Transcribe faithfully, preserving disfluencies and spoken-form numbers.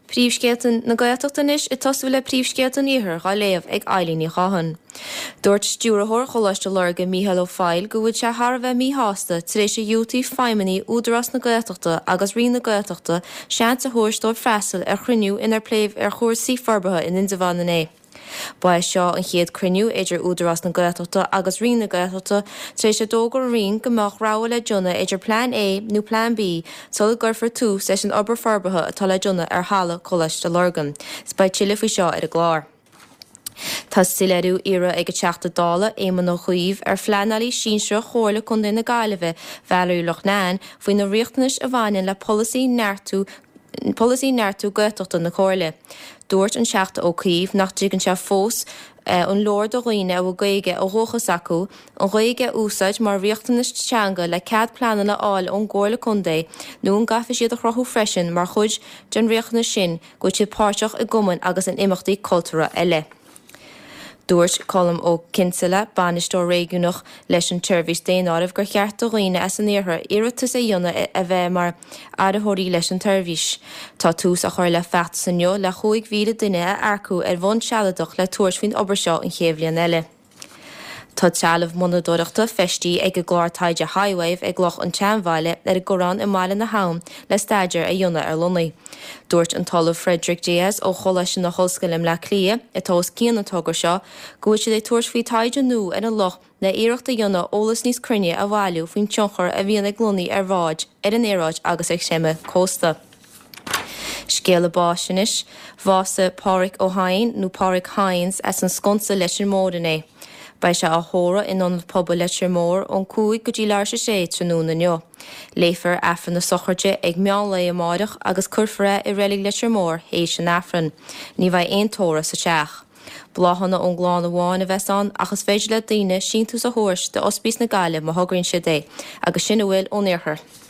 Príomhscéaltain na Gaeltachtanis i tosú le príomhscéaltain íthir gá léamh ag Eileen í Chahan. Dúirt stúrathóir Choláiste Lorga Mícheál Ó Fáil go bhfuil sé thar bheith míthásta tar éis dútaí feiminí údarás na Gaeltachta agus rí na Gaeltachta seans a thuairstóid freastal ar chruinniú inar pléimh ar chóirsaí forbartha in Indamhána é. Ba seo an chéad cruniú idir údarás na Gaeltachta agus rí na Gaeltachta tar éis dógur rion gomach ráha le dionne idir plán A nó plán B tul gurfar tús leis an obair forbartha atá le dionne ar hála Choláiste Lorgan. Spáid tiile faoi seo ar a glár. Tá sileadú ire ag teachta dála éman nó chuomh ar fleanalaí sínsre chóirla chun na Gaillimhe bhealú Lochnain faoin na riachtanas a bhainin le policy neartú Policy neartú Gaeltachta na Chorla. Dúirt an seachta ó Caomh nach dtígann sé fós an Lord do Ghaoine ó gaige ó Róchas acu, an gaige úsáid mar riachtanas teanga le cead planana áil ón Gcomharla Condé, nó an gafa siad a chrothú freisin mar chuid den riachtanas sin go siad páirteach i gcumann agus an imeachtaí cultúra eile. Dúirt colm ó Kinsella banistó réigiúnach leis an tuirvís déanamh gur cheart do Ghaoine as an éartha iiritas é dionna a bheith mar airthirí leis an tuirvís. Tá tús a chuir le feachtas sanniu le chuaig mhíle duine a airciú ar bhain seadadach le tuairs faoin obair seo an chéimhlíon eile. Tá tealamh monadóireachta festí ag go glár taide highwave ag gloch an teanmhaile ar a gorán i mála na ham le staidir a dionna ar Lonnaí. Dúirt an talamh Frederick Diaz ó Choláiste na Hoscailm le Clia atás cían an tugur seo go bhfuil siad é tuairs faoi taide nó ar an loch na iireachta dionna ólas níos cruinne a bhailiú faoin tionchar a bhíon ag Lonnaí ar bháid ar an éráid agus ag séime cósta. Scéal báisinis, bhása Pádraig Ó Hain nó Pádraig Hines as an sconsa leis an módan é. Bei se a thóra in an poba leis mór ón cúig go dtí leir sé sé tróna neo. Léifar afran na sochairte ag meán le amárach agus curfra i rélig leis mór hééis an afran. Ní bheith aon tóra sa teach. Bláhanna ón gláán amháin a bheitán agus féidir le daoine sin tú a thuairs de ospís na Gaile mo thugann sé dé, agus sin bhfuil ón éarthar.